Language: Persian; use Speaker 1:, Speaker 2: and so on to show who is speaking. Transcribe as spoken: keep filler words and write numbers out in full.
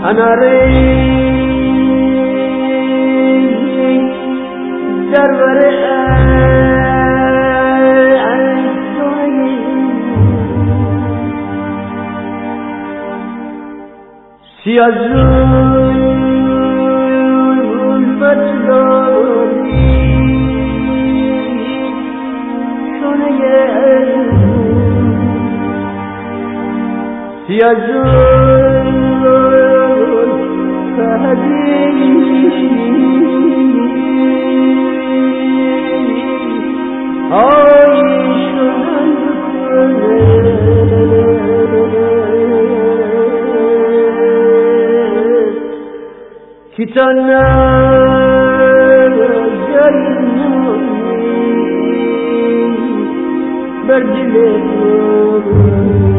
Speaker 1: هنری در بره سیازون بطلاری شونه سیازون فهدی آی شونه kitana jainuni berdile